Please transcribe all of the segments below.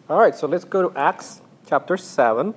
All right, so let's go to Acts chapter 7.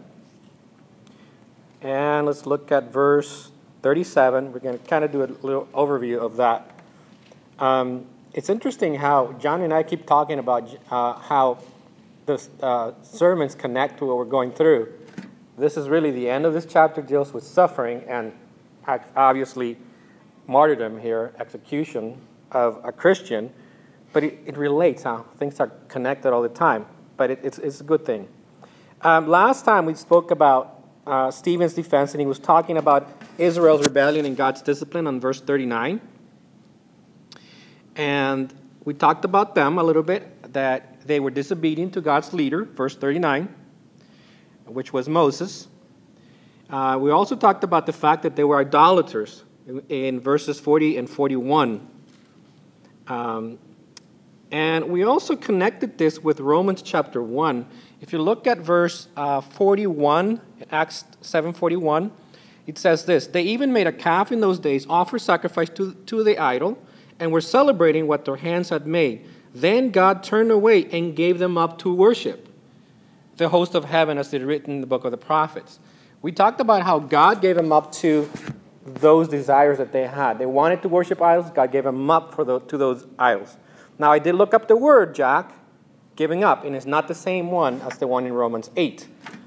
And let's look at verse 37. We're going to kind of do a little overview of that. It's interesting how John and I keep talking about how the sermons connect to what we're going through. This is really the end of this chapter, deals with suffering and obviously martyrdom here, execution of a Christian. But it relates how things are connected all the time. But it's a good thing. Last time we spoke about Stephen's defense, and he was talking about Israel's rebellion and God's discipline on verse 39. And we talked about them a little bit, that they were disobedient to God's leader, verse 39, which was Moses. We also talked about the fact that they were idolaters in verses 40 and 41. And we also connected this with Romans chapter 1. If you look at verse 41, Acts 7:41, it says this: "They even made a calf in those days, offered sacrifice to the idol, and were celebrating what their hands had made. Then God turned away and gave them up to worship the host of heaven, as it is written in the book of the prophets." We talked about how God gave them up to those desires that they had. They wanted to worship idols. God gave them up to those idols. Now, I did look up the word, Jack, giving up, and it's not the same one as the one in Romans 8.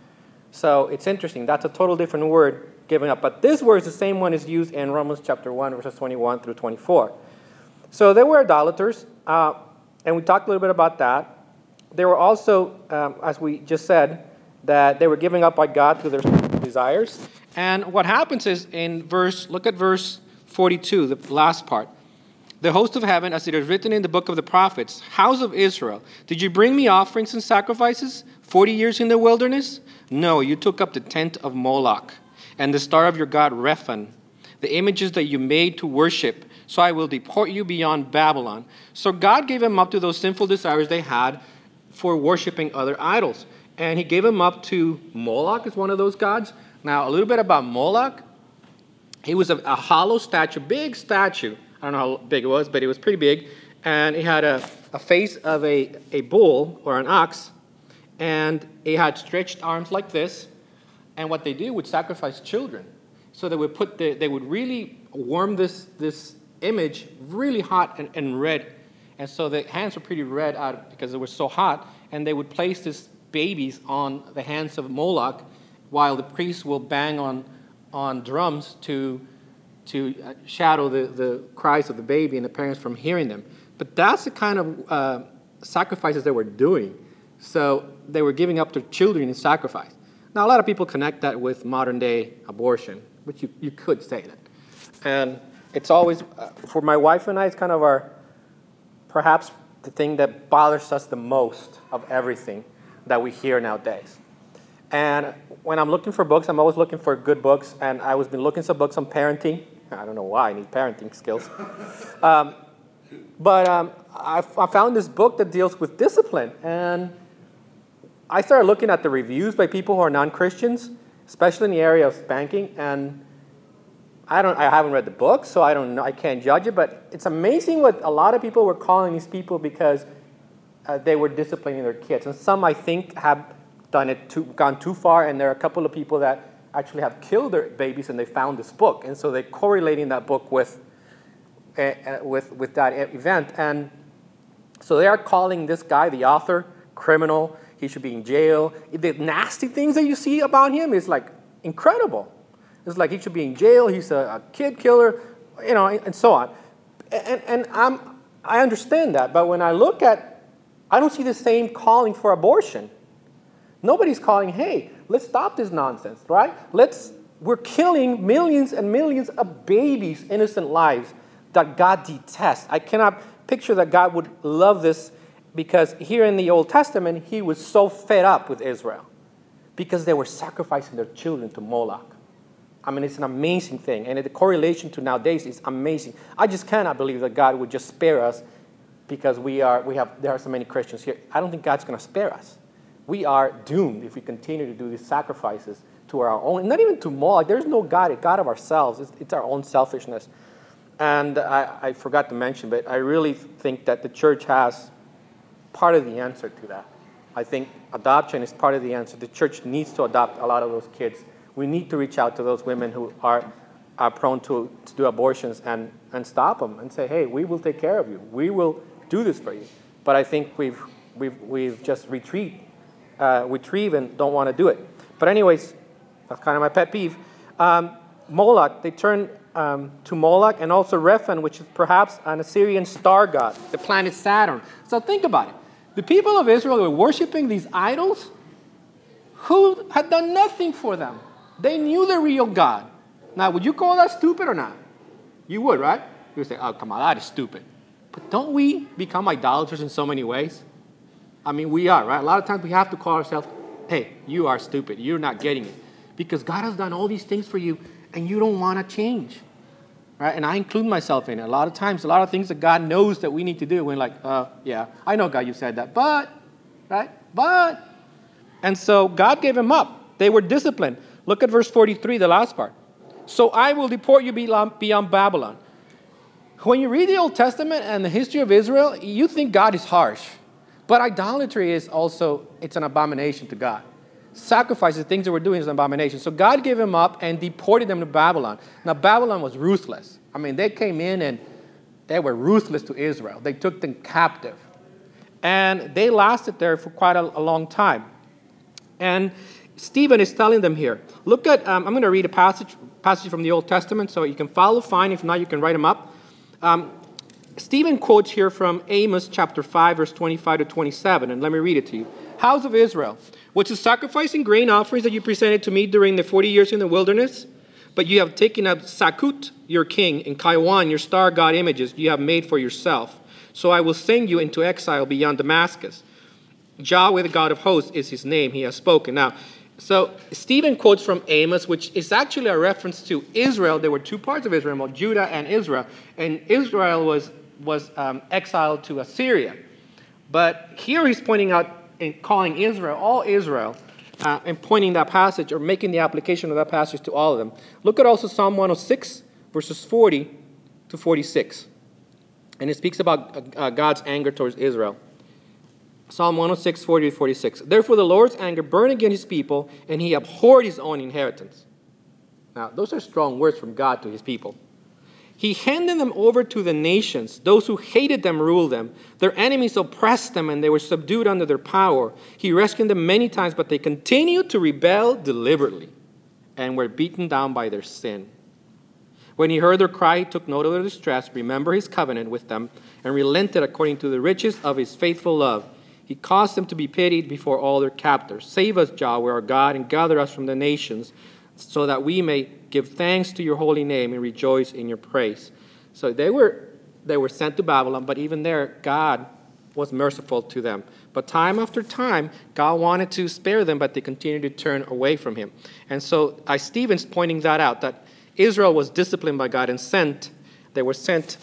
So it's interesting. That's a total different word, giving up. But this word is the same one is used in Romans chapter 1, verses 21 through 24. So they were idolaters, and we talked a little bit about that. They were also, as we just said, that they were giving up by God to their desires. And what happens is look at verse 42, the last part. "The host of heaven, as it is written in the book of the prophets, house of Israel, did you bring me offerings and sacrifices 40 years in the wilderness? No, you took up the tent of Moloch and the star of your god Rephan, the images that you made to worship. So I will deport you beyond Babylon." So God gave them up to those sinful desires they had for worshiping other idols. And he gave them up to Moloch as one of those gods. Now, a little bit about Moloch. He was a hollow statue, big statue. I don't know how big it was, but it was pretty big. And it had a face of a bull or an ox. And it had stretched arms like this. And what they did would sacrifice children. So they would really warm this image really hot and red. And so the hands were pretty red out because it was so hot. And they would place these babies on the hands of Moloch while the priests will bang on drums to shadow the cries of the baby and the parents from hearing them. But that's the kind of sacrifices they were doing. So they were giving up their children in sacrifice. Now, a lot of people connect that with modern-day abortion, which you could say that. And it's always, for my wife and I, it's kind of perhaps the thing that bothers us the most of everything that we hear nowadays. And when I'm looking for books, I'm always looking for good books. And I was been looking for books on parenting. I don't know why I need parenting skills. But I found this book that deals with discipline. And I started looking at the reviews by people who are non-Christians, especially in the area of spanking. And I haven't read the book, so I don't know. I can't judge it. But it's amazing what a lot of people were calling these people because they were disciplining their kids. And some, I think, have gone too far. And there are a couple of people that actually have killed their babies, and they found this book. And so they're correlating that book with that event. And so they are calling this guy, the author, criminal. He should be in jail. The nasty things that you see about him is like incredible. It's like he should be in jail. He's a kid killer, and so on. And I understand that. But when I look at, I don't see the same calling for abortion. Nobody's calling, hey, let's stop this nonsense, right? We're killing millions and millions of babies, innocent lives that God detests. I cannot picture that God would love this, because here in the Old Testament, he was so fed up with Israel because they were sacrificing their children to Moloch. I mean, it's an amazing thing. And the correlation to nowadays is amazing. I just cannot believe that God would just spare us because there are so many Christians here. I don't think God's going to spare us. We are doomed if we continue to do these sacrifices to our own, not even to Moloch. There's no God, a God of ourselves. It's our own selfishness. And I forgot to mention, but I really think that the church has part of the answer to that. I think adoption is part of the answer. The church needs to adopt a lot of those kids. We need to reach out to those women who are prone to do abortions and stop them and say, hey, we will take care of you. We will do this for you. But I think we've just retrieve and don't want to do it. But anyways, that's kind of my pet peeve. Moloch, they turn to Moloch, and also Rephan, which is perhaps an Assyrian star god, the planet Saturn. So think about it. The people of Israel were worshiping these idols who had done nothing for them. They knew the real God. Now, would you call that stupid or not? You would, right? You would say, oh, come on, that is stupid. But don't we become idolaters in so many ways? I mean, we are, right? A lot of times we have to call ourselves, hey, you are stupid. You're not getting it. Because God has done all these things for you, and you don't want to change. Right? And I include myself in it. A lot of times, a lot of things that God knows that we need to do. We're like, yeah, I know, God, you said that. But, right? But. And so God gave them up. They were disciplined. Look at verse 43, the last part. So I will deport you beyond Babylon. When you read the Old Testament and the history of Israel, you think God is harsh. But idolatry is also, it's an abomination to God. Sacrifices, things that we're doing is an abomination. So God gave them up and deported them to Babylon. Now, Babylon was ruthless. I mean, they came in and they were ruthless to Israel. They took them captive. And they lasted there for quite a long time. And Stephen is telling them here. Look at, I'm going to read a passage from the Old Testament, so you can follow, fine. If not, you can write them up. Stephen quotes here from Amos chapter 5, verse 25 to 27, and let me read it to you. House of Israel, which is sacrificing grain offerings that you presented to me during the 40 years in the wilderness, but you have taken up Sakut, your king, and Kaiwan, your star god images you have made for yourself. So I will send you into exile beyond Damascus. Yahweh, the God of hosts, is his name. He has spoken. Now, so Stephen quotes from Amos, which is actually a reference to Israel. There were two parts of Israel, Judah and Israel. And Israel was exiled to Assyria. But here he's pointing out and calling Israel, all Israel, and pointing that passage or making the application of that passage to all of them. Look at also Psalm 106, verses 40 to 46. And it speaks about God's anger towards Israel. Psalm 106, 40 to 46. Therefore the Lord's anger burned against his people, and he abhorred his own inheritance. Now, those are strong words from God to his people. He handed them over to the nations. Those who hated them ruled them. Their enemies oppressed them, and they were subdued under their power. He rescued them many times, but they continued to rebel deliberately and were beaten down by their sin. When he heard their cry, he took note of their distress, remembered his covenant with them, and relented according to the riches of his faithful love. He caused them to be pitied before all their captors. Save us, Yahweh, our God, and gather us from the nations, so that we may give thanks to your holy name and rejoice in your praise. So they were sent to Babylon, but even there, God was merciful to them. But time after time, God wanted to spare them, but they continued to turn away from him. And so Stephen's pointing that out, that Israel was disciplined by God and they were sent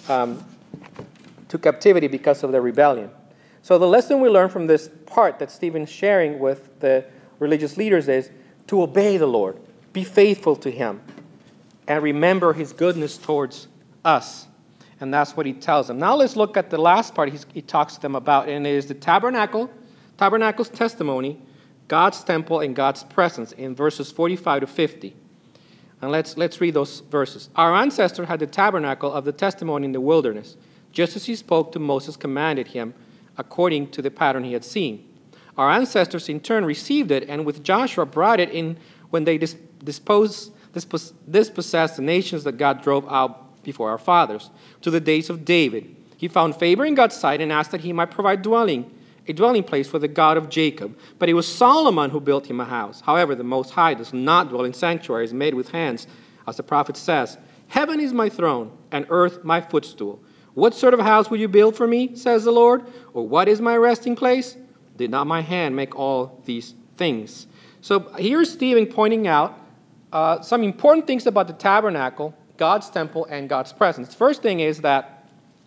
to captivity because of their rebellion. So the lesson we learn from this part that Stephen's sharing with the religious leaders is to obey the Lord. Be faithful to him and remember his goodness towards us. And that's what he tells them. Now let's look at the last part he talks to them about, and it is the tabernacle's testimony, God's temple, and God's presence in verses 45 to 50. And let's read those verses. Our ancestor had the tabernacle of the testimony in the wilderness, just as he spoke to Moses, commanded him, according to the pattern he had seen. Our ancestors in turn received it, and with Joshua brought it in when they dispossessed the nations that God drove out before our fathers, to the days of David. He found favor in God's sight and asked that he might provide a dwelling place for the God of Jacob. But it was Solomon who built him a house. However, the Most High does not dwell in sanctuaries made with hands, as the prophet says, "Heaven is my throne, and earth my footstool. What sort of house will you build for me, says the Lord? Or what is my resting place? Did not my hand make all these things?" So here's Stephen pointing out some important things about the tabernacle, God's temple, and God's presence. First thing is that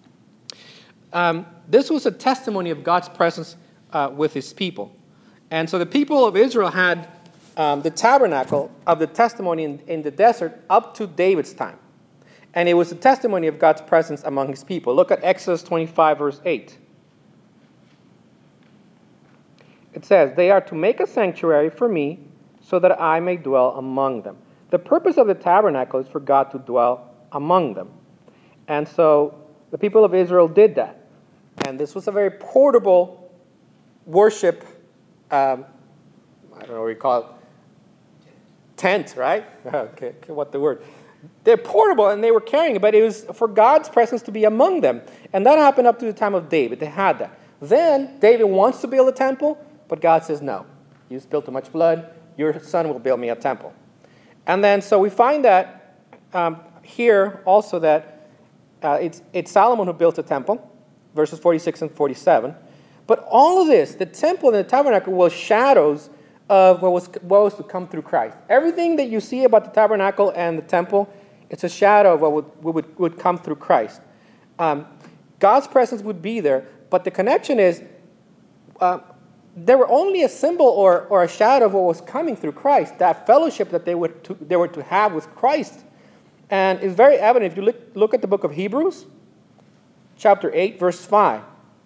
this was a testimony of God's presence with his people. And so the people of Israel had the tabernacle of the testimony in the desert up to David's time. And it was a testimony of God's presence among his people. Look at Exodus 25, verse 8. It says, they are to make a sanctuary for me so that I may dwell among them. The purpose of the tabernacle is for God to dwell among them. And so the people of Israel did that. And this was a very portable worship, I don't know what you call it, tent, right? Okay, what the word? They're portable and they were carrying it, but it was for God's presence to be among them. And that happened up to the time of David. They had that. Then David wants to build a temple, but God says, no, you spilled too much blood. Your son will build me a temple. And then so we find that here also that it's Solomon who built a temple, verses 46 and 47. But all of this, the temple and the tabernacle, was shadows of what was to come through Christ. Everything that you see about the tabernacle and the temple, it's a shadow of what would come through Christ. God's presence would be there, but the connection is they were only a symbol or a shadow of what was coming through Christ, that fellowship that they were to have with Christ. And it's very evident if you look at the book of Hebrews, chapter 8, verse 5.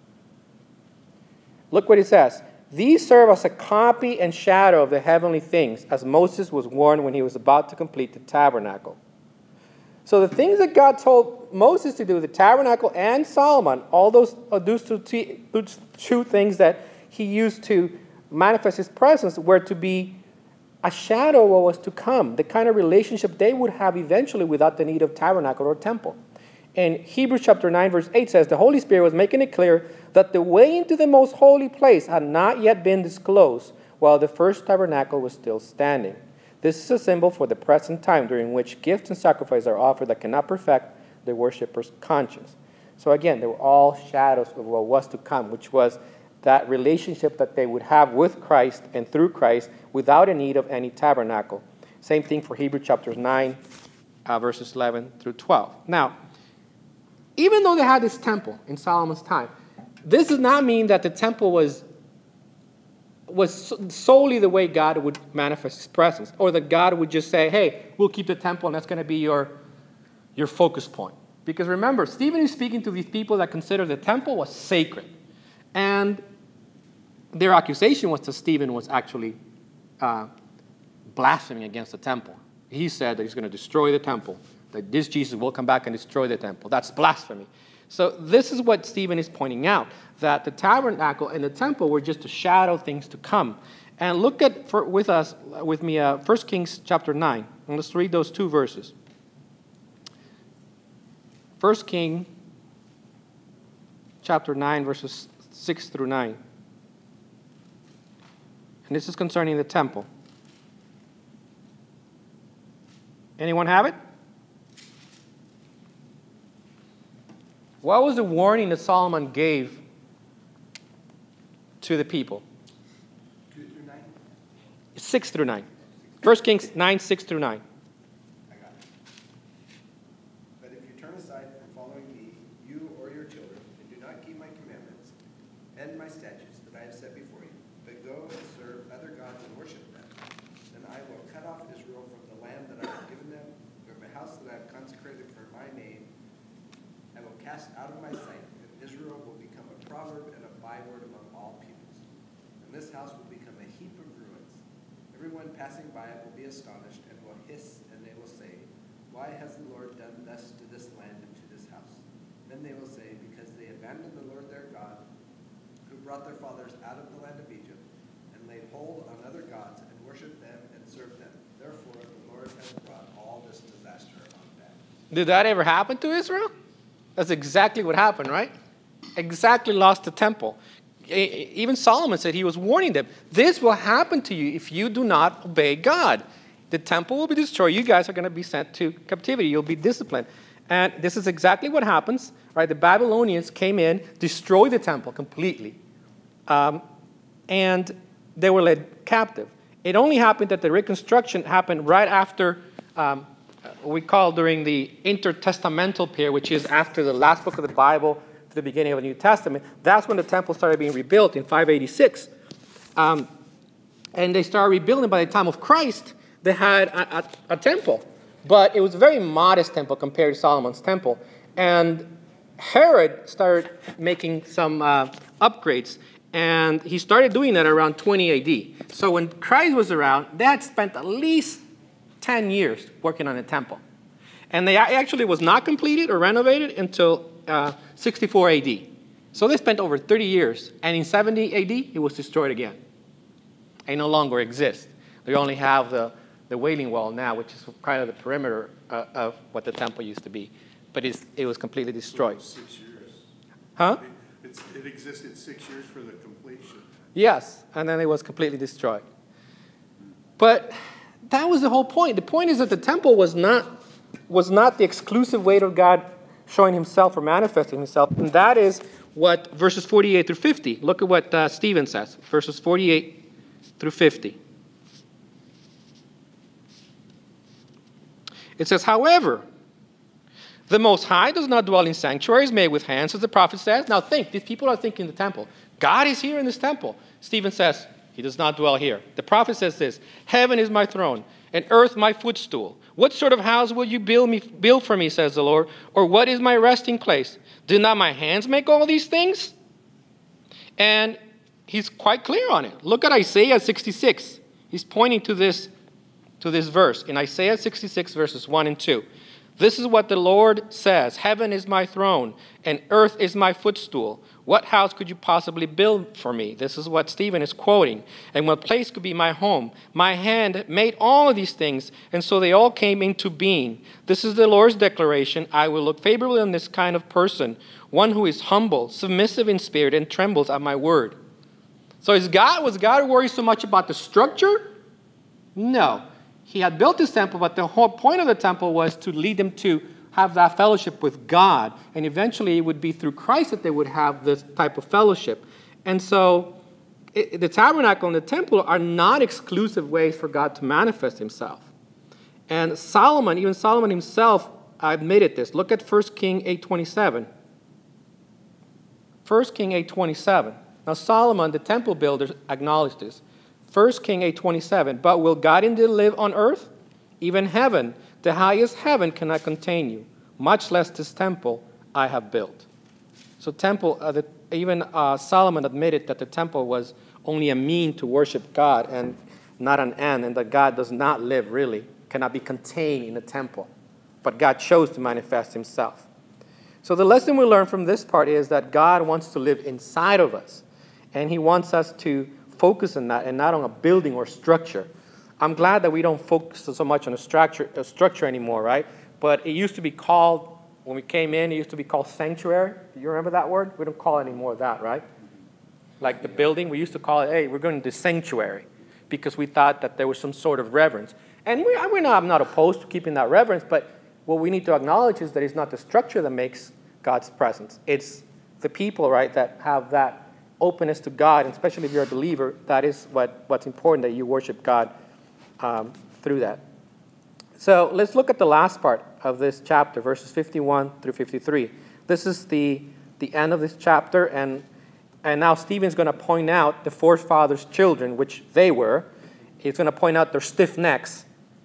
Look what it says. These serve as a copy and shadow of the heavenly things, as Moses was warned when he was about to complete the tabernacle. So the things that God told Moses to do, the tabernacle and Solomon, all those two things that he used to manifest his presence were to be a shadow of what was to come, the kind of relationship they would have eventually without the need of tabernacle or temple. And Hebrews chapter 9, verse 8 says, the Holy Spirit was making it clear that the way into the most holy place had not yet been disclosed while the first tabernacle was still standing. This is a symbol for the present time during which gifts and sacrifices are offered that cannot perfect the worshipper's conscience. So again, they were all shadows of what was to come, which was that relationship that they would have with Christ and through Christ without a need of any tabernacle. Same thing for Hebrews chapter 9, verses 11 through 12. Now, even though they had this temple in Solomon's time, this does not mean that the temple was solely the way God would manifest his presence, or that God would just say, hey, we'll keep the temple and that's going to be your focus point. Because remember, Stephen is speaking to these people that consider the temple was sacred. And their accusation was that Stephen was actually blaspheming against the temple. He said that he's going to destroy the temple, that this Jesus will come back and destroy the temple. That's blasphemy. So this is what Stephen is pointing out, that the tabernacle and the temple were just to shadow things to come. And look at with me 1 Kings chapter 9. And let's read those two verses. 1 Kings chapter 9, verses 6 through 9. And this is concerning the temple. Anyone have it? What was the warning that Solomon gave to the people? 2 through 9? 6 through 9. 1 Kings 9, 6 through 9. I got it. But if you turn aside from following me, you or your children, and do not keep my commandments and my statutes that I have set before you, but go and serve other gods and worship them, then I will cut off Israel from the land that I have given them, from the house that I have consecrated for my name. I will cast out of my sight, and Israel will become a proverb and a byword among all peoples. And this house will become a heap of ruins. Everyone passing by it will be astonished and will hiss, and they will say, why has the Lord done thus to this land and to this house? Then they will say, because they abandoned the Lord their God, who brought their fathers out of the land of Egypt, and laid hold on other gods, and worshipped them and served them. Therefore the Lord has brought all this disaster on them. Did that ever happen to Israel? That's exactly what happened, right? Exactly lost the temple. Even Solomon said he was warning them. This will happen to you if you do not obey God. The temple will be destroyed. You guys are going to be sent to captivity. You'll be disciplined. And this is exactly what happens, right? The Babylonians came in, destroyed the temple completely, and they were led captive. It only happened that the reconstruction happened right after we call during the intertestamental period, which is after the last book of the Bible to the beginning of the New Testament. That's when the temple started being rebuilt in 586. And they started rebuilding by the time of Christ. They had a temple, but it was a very modest temple compared to Solomon's temple. And Herod started making some upgrades, And he started doing that around 20 AD. So when Christ was around, they had spent at least 10 years working on the temple. And they actually was not completed or renovated until 64 AD. So they spent over 30 years. And in 70 AD, it was destroyed again. It no longer exists. They only have the Wailing Wall now, which is kind of the perimeter of what the temple used to be. But it was completely destroyed. 6 years. Huh? It existed 6 years for the completion. Yes, and then it was completely destroyed. But that was the whole point. The point is that the temple was not the exclusive way of God showing himself or manifesting himself. And that is what verses 48 through 50. Look at what Stephen says, verses 48 through 50. It says, however, the Most High does not dwell in sanctuaries made with hands, as the prophet says. Now think, these people are thinking the temple. God is here in this temple. Stephen says, he does not dwell here. The prophet says this, heaven is my throne, and earth my footstool. What sort of house will you build for me, says the Lord? Or what is my resting place? Did not my hands make all these things? And he's quite clear on it. Look at Isaiah 66. He's pointing to this verse in Isaiah 66, verses 1 and 2. This is what the Lord says, heaven is my throne, and earth is my footstool. What house could you possibly build for me? This is what Stephen is quoting. And what place could be my home? My hand made all of these things, and so they all came into being. This is the Lord's declaration. I will look favorably on this kind of person, one who is humble, submissive in spirit, and trembles at my word. So was God worried so much about the structure? No. He had built this temple, but the whole point of the temple was to lead them to have that fellowship with God. And eventually it would be through Christ that they would have this type of fellowship. And so the tabernacle and the temple are not exclusive ways for God to manifest himself. And even Solomon himself admitted this. Look at 1 King 8:27. 1 King 8:27. Now Solomon, the temple builder, acknowledged this. 1 King 8:27, but will God indeed live on earth? Even heaven, the highest heaven cannot contain you, much less this temple I have built. So even Solomon admitted that the temple was only a mean to worship God and not an end, and that God does not live really, cannot be contained in a temple. But God chose to manifest himself. So the lesson we learn from this part is that God wants to live inside of us, and he wants us to focus on that and not on a building or structure. I'm glad that we don't focus so much on a structure anymore, right? But it used to be called, when we came in, it used to be called sanctuary. Do you remember that word? We don't call it anymore that, right? Like the building, we used to call it, hey, we're going to the sanctuary, because we thought that there was some sort of reverence. And I'm not opposed to keeping that reverence, but what we need to acknowledge is that it's not the structure that makes God's presence. It's the people, right, that have that openness to God, and especially if you're a believer, that is what's important, that you worship God through that. So let's look at the last part of this chapter, verses 51 through 53. This is the end of this chapter, and now Stephen's going to point out the forefathers' children, which they were. He's going to point out their stiff necks,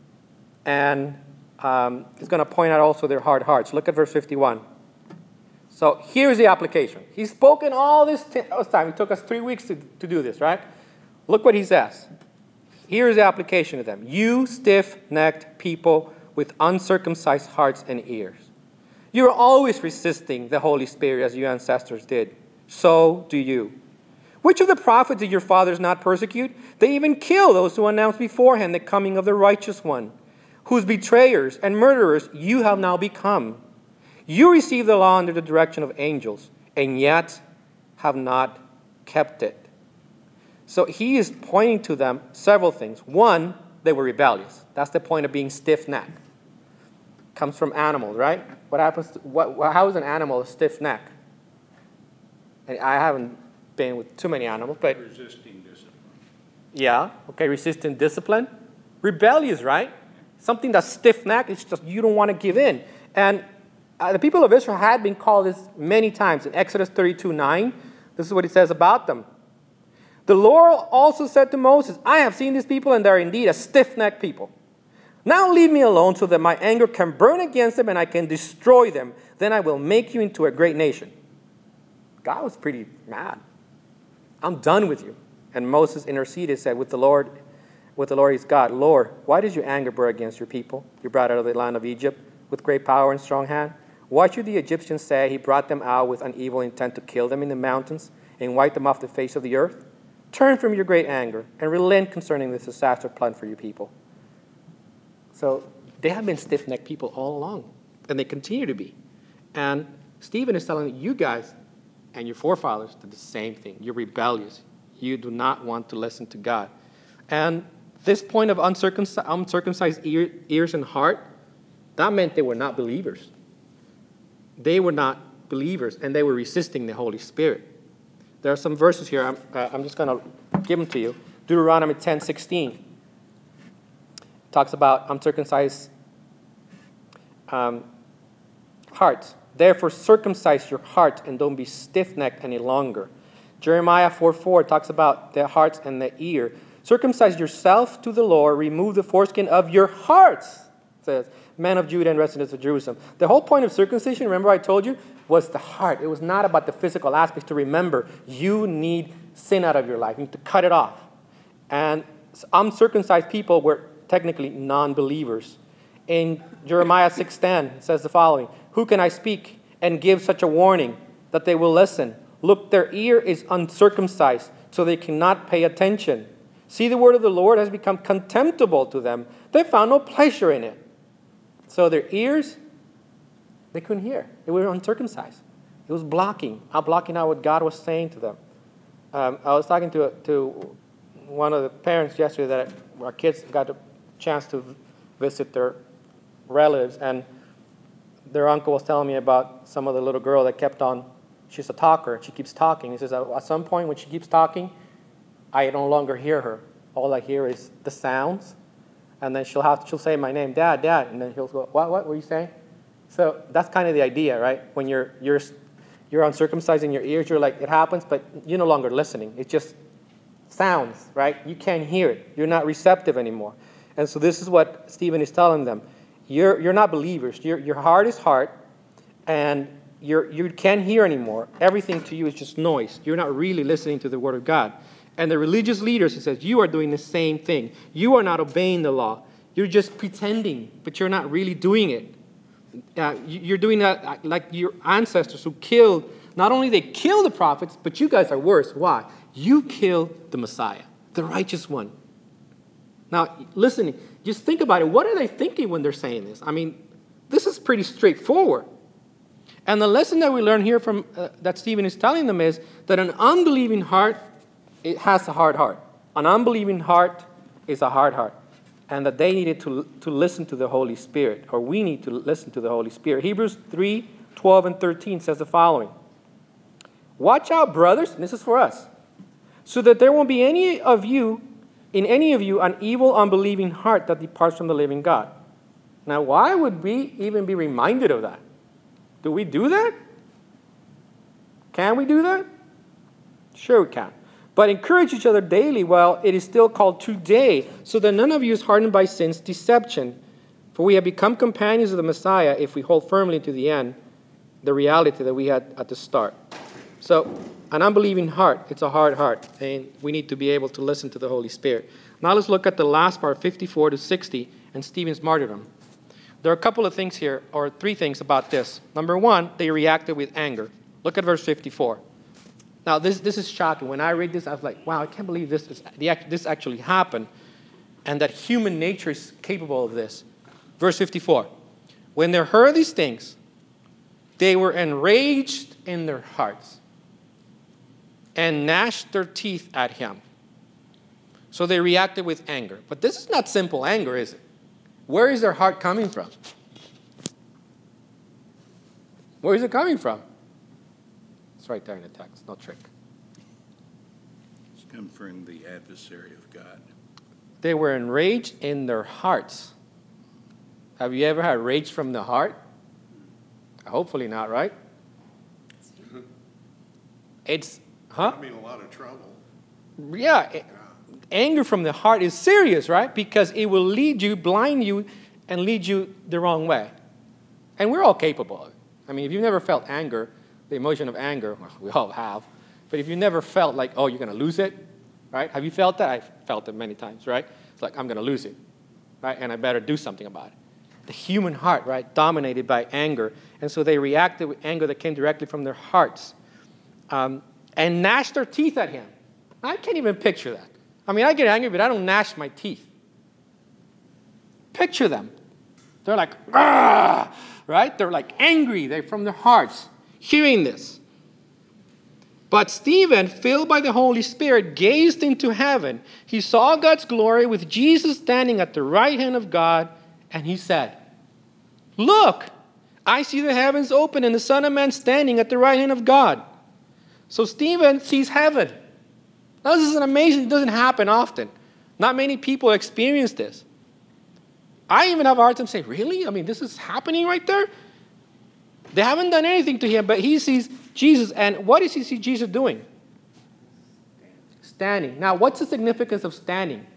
and he's going to point out also their hard hearts. Look at verse 51. So here's the application. He's spoken all this time. It took us 3 weeks to do this, right? Look what he says. Here's the application to them. You stiff-necked people with uncircumcised hearts and ears. You are always resisting the Holy Spirit as your ancestors did. So do you. Which of the prophets did your fathers not persecute? They even kill those who announced beforehand the coming of the righteous one, whose betrayers and murderers you have now become. You received the law under the direction of angels, and yet have not kept it. So he is pointing to them several things. One, they were rebellious. That's the point of being stiff-necked. Comes from animals, right? What happens? How is an animal a stiff neck? And I haven't been with too many animals, but Resisting discipline. yeah, okay, resisting discipline. Rebellious, right? Something that's stiff-necked. It's just you don't want to give in. And the people of Israel had been called this many times. In Exodus 32:9, this is what it says about them. The Lord also said to Moses, I have seen these people, and they are indeed a stiff-necked people. Now leave me alone so that my anger can burn against them and I can destroy them. Then I will make you into a great nation. God was pretty mad. I'm done with you. And Moses interceded, said, with the Lord is God. Lord, why does your anger burn against your people? You brought out of the land of Egypt with great power and strong hand. Why should the Egyptians say he brought them out with an evil intent to kill them in the mountains and wipe them off the face of the earth? Turn from your great anger and relent concerning this disaster planned for your people. So they have been stiff-necked people all along, and they continue to be. And Stephen is telling you guys and your forefathers did the same thing. You're rebellious. You do not want to listen to God. And this point of uncircumcised ears and heart, that meant they were not believers. They were not believers, and they were resisting the Holy Spirit. There are some verses here. I'm just going to give them to you. Deuteronomy 10:16 talks about uncircumcised hearts. Therefore, circumcise your heart and don't be stiff-necked any longer. Jeremiah 4:4 talks about the hearts and the ear. Circumcise yourself to the Lord. Remove the foreskin of your hearts, says, men of Judah and residents of Jerusalem. The whole point of circumcision, remember I told you, was the heart. It was not about the physical aspects. To remember, you need sin out of your life. You need to cut it off. And uncircumcised people were technically non-believers. In Jeremiah 6:10, it says the following, who can I speak and give such a warning that they will listen? Look, their ear is uncircumcised, so they cannot pay attention. See, the word of the Lord has become contemptible to them. They found no pleasure in it. So their ears, they couldn't hear. They were uncircumcised. It was blocking out what God was saying to them. I was talking to one of the parents yesterday that our kids got a chance to visit their relatives, and their uncle was telling me about some of the little girl that kept on. She's a talker. She keeps talking. He says, at some point when she keeps talking, I no longer hear her. All I hear is the sounds. And then she'll say my name, Dad, Dad. And then he'll go, what were you saying? So that's kind of the idea, right? When you're uncircumcised in your ears, you're like, it happens, but you're no longer listening. It just sounds, right? You can't hear it. You're not receptive anymore. And so this is what Stephen is telling them. You're not believers. Your heart is heart, and you can't hear anymore. Everything to you is just noise. You're not really listening to the Word of God. And the religious leaders, he says, you are doing the same thing. You are not obeying the law. You're just pretending, but you're not really doing it. You're doing that like your ancestors who killed. Not only they killed the prophets, but you guys are worse. Why? You killed the Messiah, the righteous one. Now, listen, just think about it. What are they thinking when they're saying this? I mean, this is pretty straightforward. And the lesson that we learn here from that Stephen is telling them is that an unbelieving heart, it has a hard heart. An unbelieving heart is a hard heart. And that they needed to listen to the Holy Spirit, or we need to listen to the Holy Spirit. Hebrews 3:12 and 13 says the following. Watch out, brothers, and this is for us, so that there won't be in any of you an evil, unbelieving heart that departs from the living God. Now, why would we even be reminded of that? Do we do that? Can we do that? Sure we can. But encourage each other daily while it is still called today, so that none of you is hardened by sin's deception. For we have become companions of the Messiah if we hold firmly to the end the reality that we had at the start. So, an unbelieving heart, it's a hard heart, and we need to be able to listen to the Holy Spirit. Now let's look at the last part, 54 to 60, and Stephen's martyrdom. There are a couple of things here, or three things about this. Number one, they reacted with anger. Look at verse 54. Now, this is shocking. When I read this, I was like, wow, I can't believe this actually happened, and that human nature is capable of this. Verse 54. When they heard these things, they were enraged in their hearts and gnashed their teeth at him. So they reacted with anger. But this is not simple anger, is it? Where is their heart coming from? Where is it coming from? It's right there in the text, no trick. It's come from the adversary of God. They were enraged in their hearts. Have you ever had rage from the heart? Hopefully not, right? It's, I mean, a lot of trouble. Yeah, anger from the heart is serious, right? Because it will lead you, blind you, and lead you the wrong way. And we're all capable of it. I mean, if you've never felt anger, the emotion of anger, well, we all have. But if you never felt like, oh, you're going to lose it, right? Have you felt that? I've felt it many times, right? It's like, I'm going to lose it, right? And I better do something about it. The human heart, right, dominated by anger. And so they reacted with anger that came directly from their hearts and gnashed their teeth at him. I can't even picture that. I mean, I get angry, but I don't gnash my teeth. Picture them. They're like, ah, right? They're like angry. They're from their hearts hearing this. But Stephen, filled by the Holy Spirit, gazed into heaven. He saw God's glory with Jesus standing at the right hand of God, and he said, look, I see the heavens open and the Son of Man standing at the right hand of God. So Stephen sees heaven. Now, this is amazing. It doesn't happen often. Not many people experience this. I even have a hard time saying, really? I mean, this is happening right there? They haven't done anything to him, but he sees Jesus. And what does he see Jesus doing? Standing. Now, what's the significance of standing?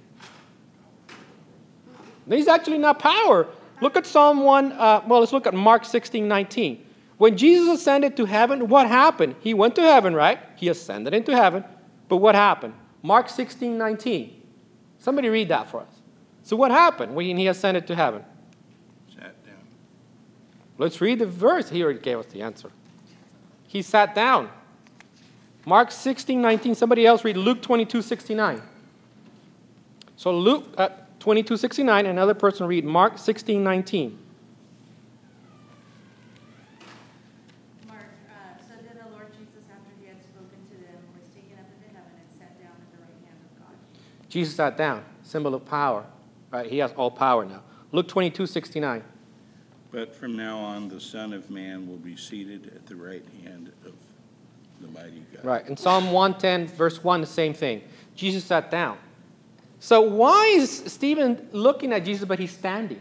He's actually not power. Look at Psalm 1. Let's look at Mark 16:19. When Jesus ascended to heaven, what happened? He went to heaven, right? He ascended into heaven. But what happened? Mark 16:19. Somebody read that for us. So what happened when he ascended to heaven? Sat down. Let's read the verse. He already gave us the answer. He sat down. Mark 16:19. Somebody else read Luke 22:69. So Luke 22:69. Another person read Mark 16:19. Mark, so then the Lord Jesus, after he had spoken to them, was taken up into heaven and sat down at the right hand of God. Jesus sat down. Symbol of power. Right? He has all power now. Luke 22:69. But from now on, the Son of Man will be seated at the right hand of the mighty God. Right. In Psalm 110, verse 1, the same thing. Jesus sat down. So why is Stephen looking at Jesus, but he's standing?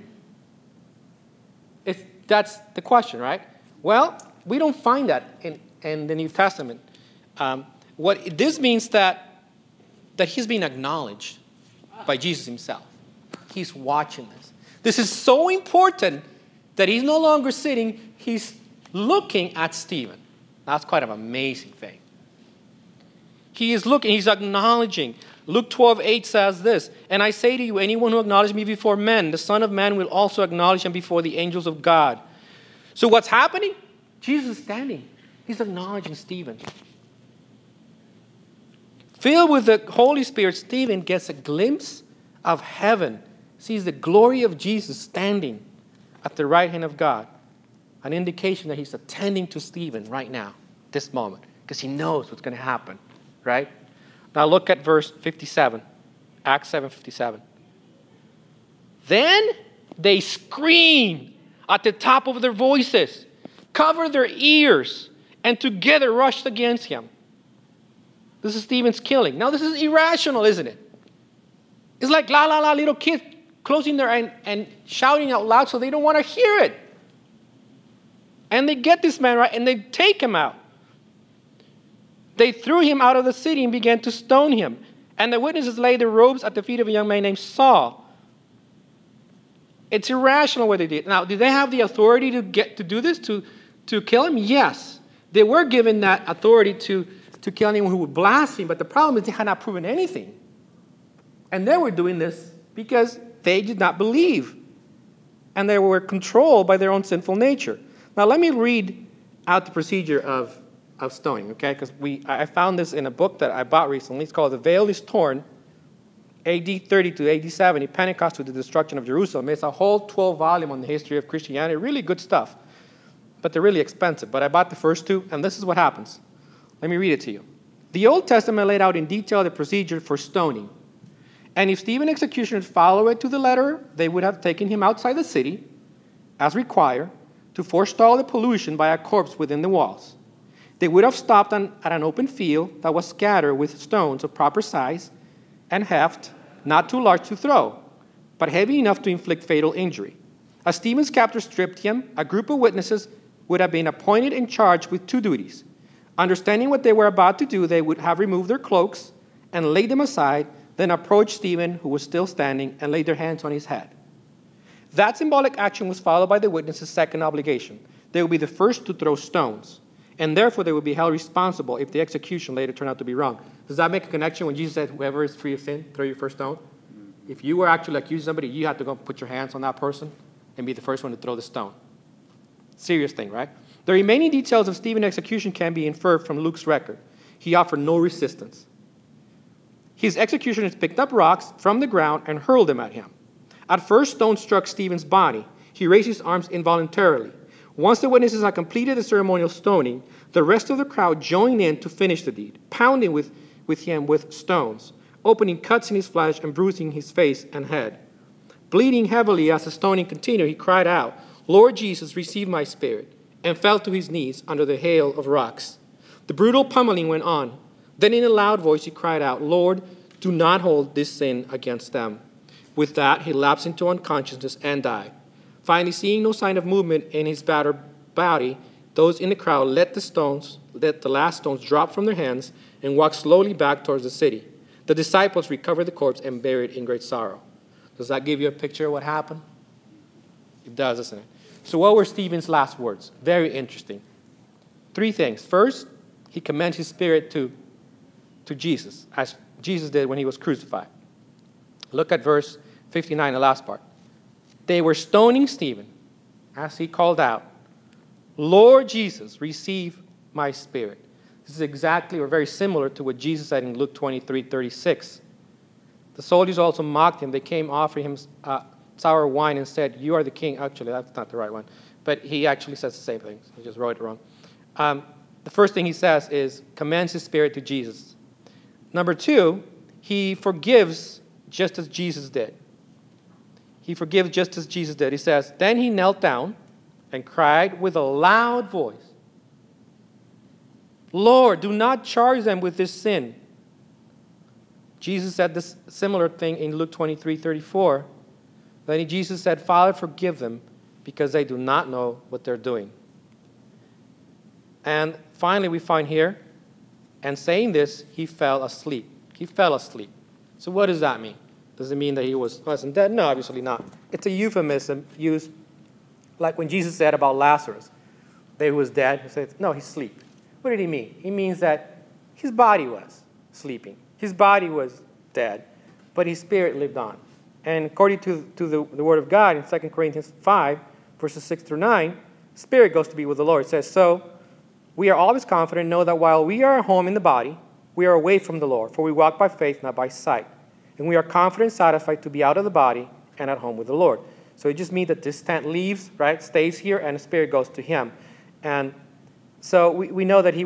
That's the question, right? Well, we don't find that in the New Testament. This means that he's being acknowledged by Jesus himself. He's watching this. This is so important that he's no longer sitting, he's looking at Stephen. That's quite an amazing thing. He is looking, he's acknowledging. Luke 12:8 says this, and I say to you, anyone who acknowledges me before men, the Son of Man will also acknowledge him before the angels of God. So what's happening? Jesus is standing. He's acknowledging Stephen. Filled with the Holy Spirit, Stephen gets a glimpse of heaven, sees the glory of Jesus standing at the right hand of God. An indication that he's attending to Stephen right now, this moment, because he knows what's going to happen, right? Now look at verse 57, Acts 7:57. Then they screamed at the top of their voices, covered their ears, and together rushed against him. This is Stephen's killing. Now this is irrational, isn't it? It's like little kids closing their eyes and shouting out loud so they don't want to hear it. And they get this man, right, and they take him out. They threw him out of the city and began to stone him. And the witnesses laid their robes at the feet of a young man named Saul. It's irrational what they did. Now, did they have the authority to do this, to kill him? Yes. They were given that authority to kill anyone who would blaspheme, but the problem is they had not proven anything. And they were doing this because they did not believe. And they were controlled by their own sinful nature. Now, let me read out the procedure of stoning, okay? Because I found this in a book that I bought recently. It's called The Veil is Torn, AD 30 to AD 70, Pentecost to the Destruction of Jerusalem. It's a whole 12 volume on the history of Christianity. Really good stuff. But they're really expensive. But I bought the first two, and this is what happens. Let me read it to you. The Old Testament laid out in detail the procedure for stoning. And if Stephen's executioners followed it to the letter, they would have taken him outside the city, as required, to forestall the pollution by a corpse within the walls. They would have stopped at an open field that was scattered with stones of proper size and heft, not too large to throw, but heavy enough to inflict fatal injury. As Stephen's captors stripped him, a group of witnesses would have been appointed in charge with two duties. Understanding what they were about to do, they would have removed their cloaks and laid them aside, then approached Stephen, who was still standing, and laid their hands on his head. That symbolic action was followed by the witnesses' second obligation. They would be the first to throw stones. and therefore they would be held responsible if the execution later turned out to be wrong. Does that make a connection when Jesus said, whoever is free of sin, throw your first stone? If you were actually accusing somebody, you had to go put your hands on that person and be the first one to throw the stone. Serious thing, right? The remaining details of Stephen's execution can be inferred from Luke's record. He offered no resistance. His executioners picked up rocks from the ground and hurled them at him. At first, stones struck Stephen's body. He raised his arms involuntarily. Once the witnesses had completed the ceremonial stoning, the rest of the crowd joined in to finish the deed, pounding with him with stones, opening cuts in his flesh and bruising his face and head. Bleeding heavily as the stoning continued, he cried out, "Lord Jesus, receive my spirit," and fell to his knees under the hail of rocks. The brutal pummeling went on. Then in a loud voice he cried out, "Lord, do not hold this sin against them." With that, he lapsed into unconsciousness and died. Finally, seeing no sign of movement in his battered body, those in the crowd let the last stones drop from their hands and walked slowly back towards the city. The disciples recovered the corpse and buried it in great sorrow. Does that give you a picture of what happened? It does, doesn't it? So what were Stephen's last words? Very interesting. 3 things. First, he commends his spirit to Jesus, as Jesus did when he was crucified. Look at verse 59, the last part. They were stoning Stephen as he called out, "Lord Jesus, receive my spirit." This is exactly or very similar to what Jesus said in Luke 23:36. The soldiers also mocked him. They came offering him sour wine and said, "You are the king." Actually, that's not the right one. But he actually says the same thing. I just wrote it wrong. The first thing he says is, commends his spirit to Jesus. Number 2, he forgives just as Jesus did. He forgives just as Jesus did. He says, "Then he knelt down and cried with a loud voice, 'Lord, do not charge them with this sin.'" Jesus said this similar thing in Luke 23:34. Then Jesus said, "Father, forgive them because they do not know what they're doing." And finally, we find here, and saying this, he fell asleep. He fell asleep. So what does that mean? Does it mean that he wasn't dead? No, obviously not. It's a euphemism used like when Jesus said about Lazarus that he was dead. He said, no, he's asleep. What did he mean? He means that his body was sleeping. His body was dead, but his spirit lived on. And according to the Word of God in 2 Corinthians 5, verses 6 through 9, spirit goes to be with the Lord. It says, "So we are always confident, know that while we are at home in the body, we are away from the Lord, for we walk by faith, not by sight. And we are confident and satisfied to be out of the body and at home with the Lord." So it just means that this tent leaves, right, stays here, and the spirit goes to him. And so we know that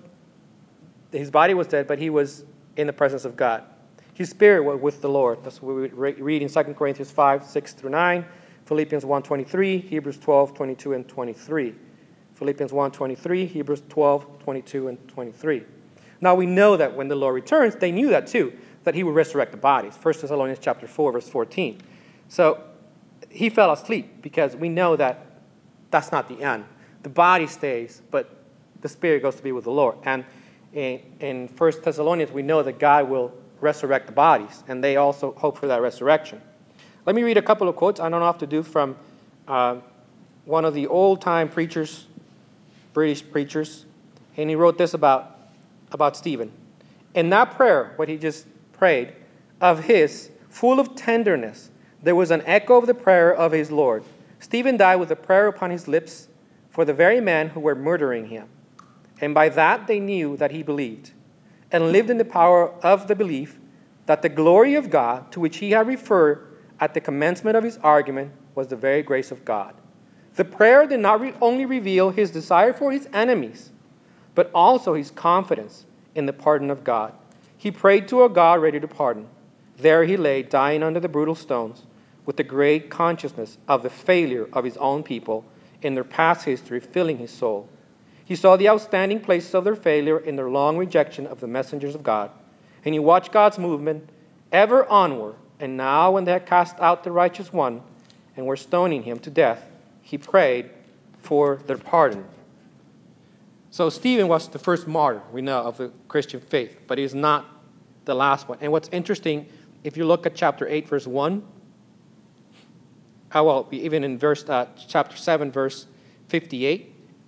his body was dead, but he was in the presence of God. His spirit was with the Lord. That's what we read in 2 Corinthians 5, 6 through 9, Philippians 1:23, Hebrews 12, 22, and 23. Philippians 1:23, Hebrews 12, 22, and 23. Now we know that when the Lord returns, they knew that too, that he would resurrect the bodies. 1 Thessalonians chapter 4, verse 14. So he fell asleep because we know that that's not the end. The body stays, but the spirit goes to be with the Lord. And in 1 Thessalonians, we know that God will resurrect the bodies, and they also hope for that resurrection. Let me read a couple of quotes. I don't know what to do from one of the old-time preachers, British preachers, and he wrote this about Stephen. In that prayer, what he just prayed, of his, full of tenderness, there was an echo of the prayer of his Lord. Stephen died with a prayer upon his lips for the very men who were murdering him. And by that they knew that he believed, and lived in the power of the belief that the glory of God, to which he had referred at the commencement of his argument, was the very grace of God. The prayer did not only reveal his desire for his enemies, but also his confidence in the pardon of God. He prayed to a God ready to pardon. There he lay, dying under the brutal stones, with the great consciousness of the failure of his own people in their past history filling his soul. He saw the outstanding places of their failure in their long rejection of the messengers of God, and he watched God's movement ever onward. And now when they had cast out the righteous one and were stoning him to death, he prayed for their pardon. So Stephen was the first martyr, we know, of the Christian faith, but he is not the last one. And what's interesting, if you look at chapter 8, verse 1, even in chapter 7, verse 58,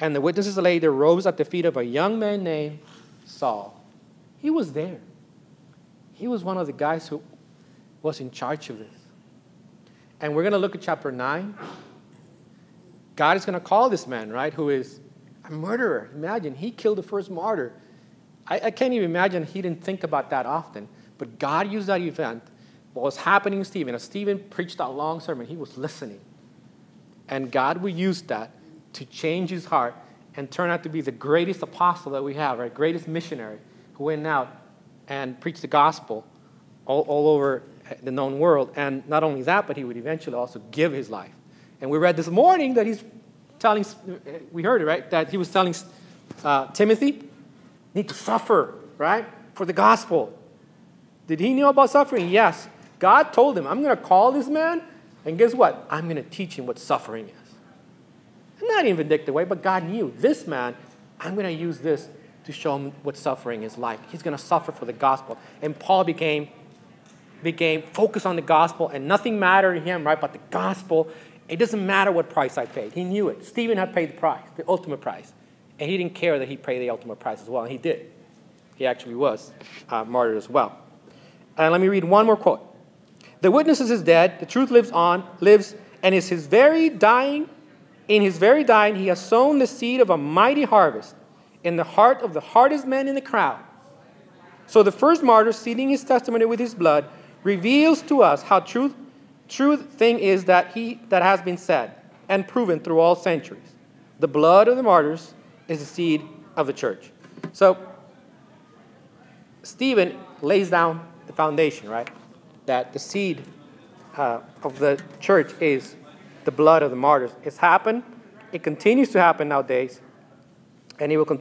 And the witnesses laid their robes at the feet of a young man named Saul. He was there. He was one of the guys who was in charge of this. And we're going to look at chapter 9. God is going to call this man, right, who is a murderer. Imagine, he killed the first martyr. I can't even imagine he didn't think about that often. But God used that event, what was happening to Stephen. As Stephen preached that long sermon, he was listening. And God will use that to change his heart and turn out to be the greatest apostle that we have, right? Greatest missionary who went out and preached the gospel all over the known world. And not only that, but he would eventually also give his life. And we read this morning that he's telling, we heard it, right? That he was telling Timothy, need to suffer, right? For the gospel. Did he know about suffering? Yes. God told him, I'm going to call this man, and guess what? I'm going to teach him what suffering is. Not in a vindictive way, but God knew this man, I'm going to use this to show him what suffering is like. He's going to suffer for the gospel. And Paul became focused on the gospel, and nothing mattered to him, right, but the gospel. It doesn't matter what price I paid. He knew it. Stephen had paid the price, the ultimate price. And he didn't care that he paid the ultimate price as well, and he did. He actually was martyred as well. And let me read one more quote. The witness is dead, the truth lives, and in his very dying, he has sown the seed of a mighty harvest in the heart of the hardest man in the crowd. So the first martyr, sealing his testimony with his blood, reveals to us how true thing is that has been said and proven through all centuries. The blood of the martyrs is the seed of the church. So Stephen lays down the foundation, right? That the seed of the church is the blood of the martyrs. It's happened. It continues to happen nowadays. And it will continue.